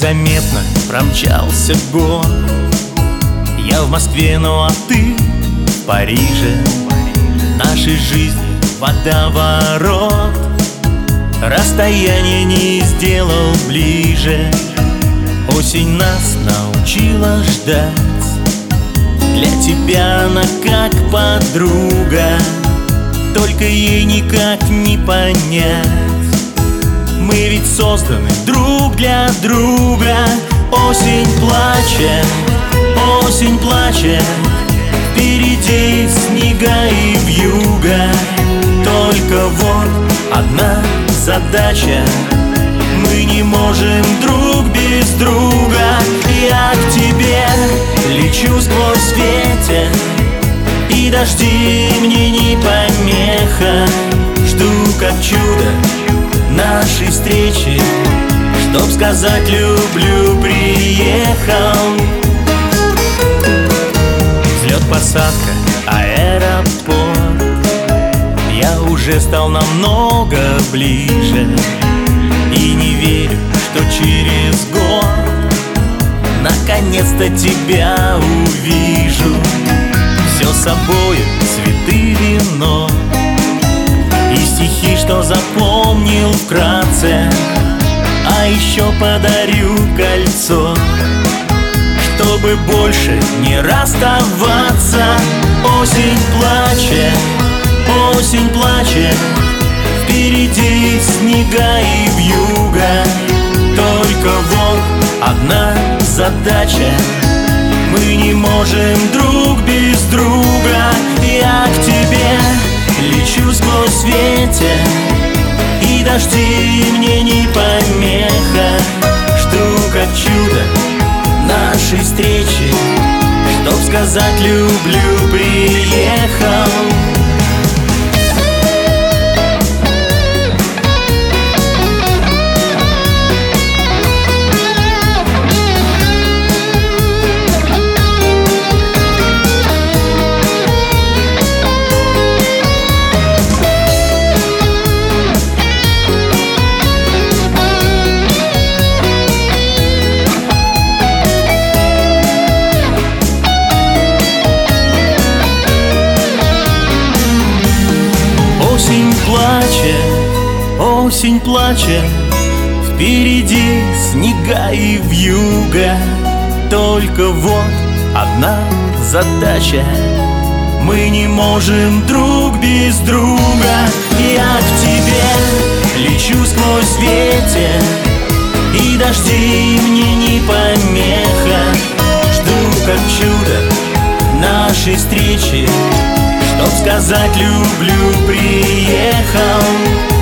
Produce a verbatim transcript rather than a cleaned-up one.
Незаметно промчался год. Я в Москве, ну а ты в Париже. Нашей жизни водоворот расстояние не сделал ближе. Осень нас научила ждать. Для тебя она как подруга, только ей никак не понять. Мы ведь созданы друг для друга. Осень плачет, осень плачет, впереди снега и вьюга. Только вот одна задача: мы не можем друг без друга. Я к тебе лечу сквозь ветер, и дожди мне не помеха. Жду как чудо нашей встречи, чтоб сказать люблю, приехал. Взлет, посадка, аэропорт. Я уже стал намного ближе и не верю, что через год наконец-то тебя увижу. Все с собой, цветы, вино и стихи, что запомнил вкратце. А еще подарю кольцо, чтобы больше не расставаться. Осень плачет, осень плачет, впереди снега и вьюга. Только вот одна задача: мы не можем друг без друга. Я к тебе лечу сквозь ветер, и дожди мне не помеха. Жду как чудо нашей встречи, чтоб сказать люблю, приехал. Осень плачет, осень плачет, впереди снега и вьюга. Только вот одна задача: мы не можем друг без друга. Я к тебе лечу сквозь ветер, и дожди мне не помеха. Жду как чудо нашей встречи, чтоб сказать люблю, приехал.